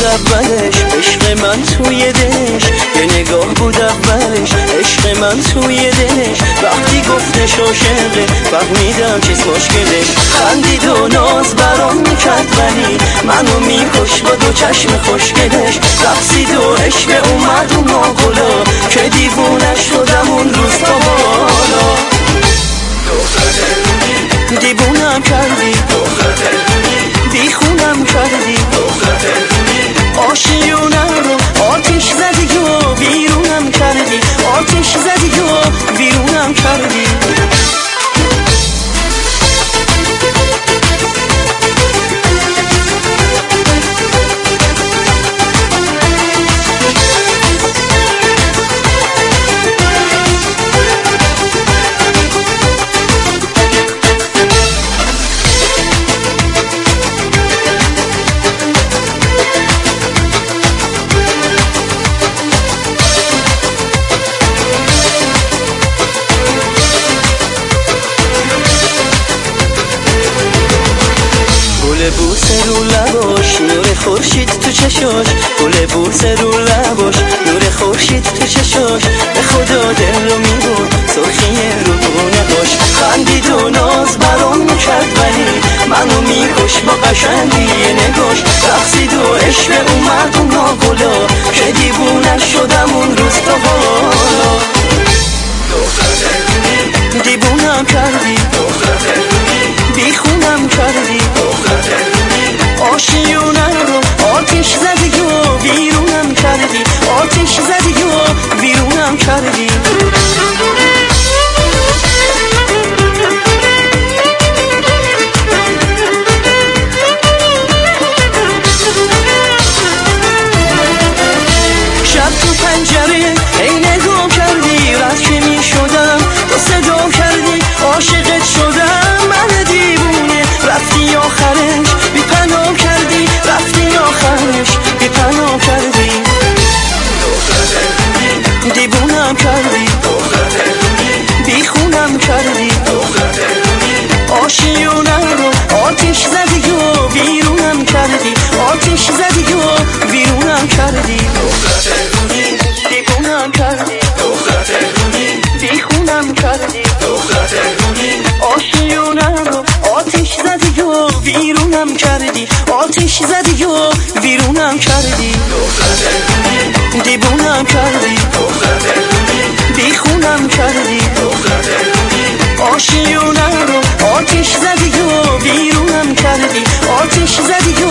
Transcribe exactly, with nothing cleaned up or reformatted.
اولش، عشق من توی دلش یه نگاه بود اولش، عشق من توی دلش وقتی گفتش عاشقه فهمیدم چیز مشکلش. خندید و ناز برام میکرد ولی منو میکش با دو چشم خوشگلش. رقصید و عشق اومد و ماغلا که دیوونه شدم اون روز تا بالا. دیوونم کردی بی خونم کردی، آشیونه رو آتش زدی و بیرونم کردی، آتش زدی و بیرونم کردی. گل بوسه رو لباش، نور خورشید تو چشاش، گل بوسه رو لباش، نور خورشید تو چشاش، به خدا دل رو میبرد سرخی رو نگاش. خندید و ناز برام میکرد ولی منو میکش با قشنگی نگاش. رقصید و عشق اومد و ناگلا که دیوونه شدم اون روز تا حالا. دیوونم کردی بی خونم کردی، آشیونه رو آتش زدی و بیرونم کردی، آتش زدی و بیرونم کردی. شب تو پنجره ای نگاه کردی، رد که می شدم تو صدا کردی، عاشقت شدم من دیوونه. رفتی آخرش بی پناه کردی، رفتی آخرش بی پناه کردی. دیوونم کردی بی خونم کردی، آشیونه رو آتش زدی و بیرونم کردی، آتش زدی و بیرونم کردی. دیوونم کردی بی خونم کردی، آشیونه رو آتش زدی و بیرونم کردی، آتش زدی و بیرونم کردی. دیوونم کردی بی خونم کردی، آشیونه رو آتش زدی و بیرونم کردی، آتش زدی و